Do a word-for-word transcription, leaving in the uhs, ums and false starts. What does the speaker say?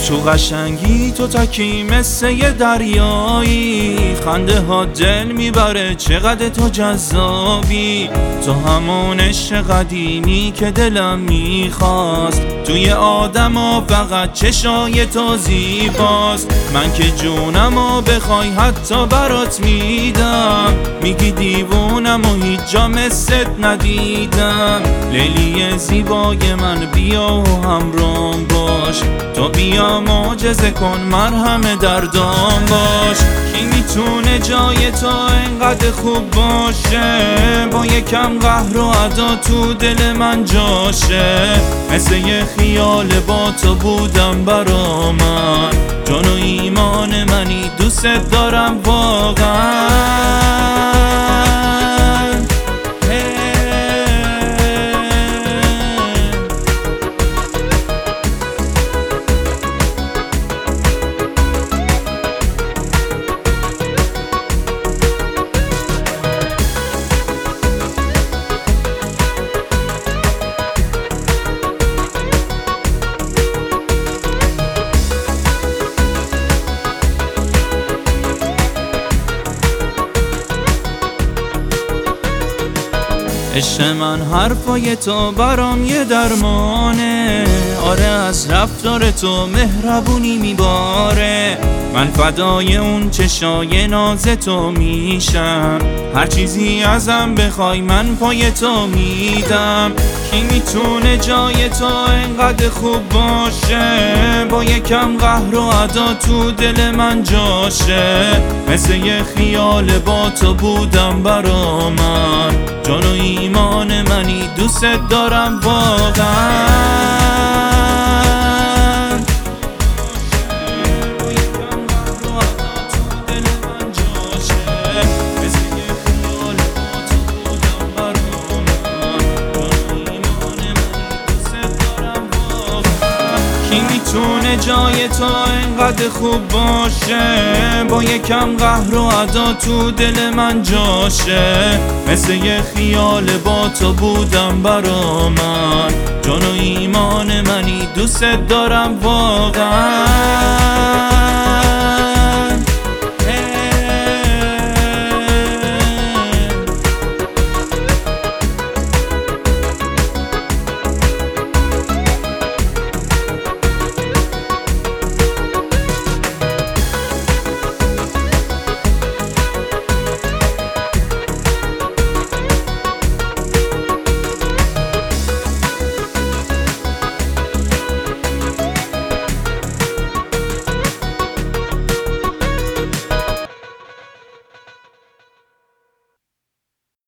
تو قشنگی تو تکی مثل یه دریایی، خنده ها دل میبره چقدر تو جذابی. تو همون عشق قدیمی که دلم میخواست، توی آدم ها فقط چشای تو زیباست. من که جونمو بخوای حتی برات میدم، میگی دیوونم و هیچ جا مثلت ندیدم. لیلی زیبای من بیا و همرام باش، تو بیا معجزه کن مرهم دردام باش. کی میتونه جای تو انقدر خوب باشه، با یکم قهر و ادا تو دل من جاشه. مثل یه خیال با تو بودم برا من، جان و ایمان منی دوست دارم واقعا. عشق من حرفای تو برام یه درمانه، آره از رفتار تو مهربونی میباره. من فدای اون چشای ناز تو میشم، هر چیزی ازم بخوای من پای تو میدم. کی میتونه جای تو انقدر خوب باشه، با یکم قهر و ادا تو دل من جاشه. مثل یه خیال با تو بودم برا من، جان و ایمان منی دوست دارم واقعا. کی میتونه جای تو انقدر خوب باشه، با یکم قهر و ادا تو دل من جاشه. مثل یه خیال با تو بودم برا من، جان و ایمان منی دوست دارم واقعا.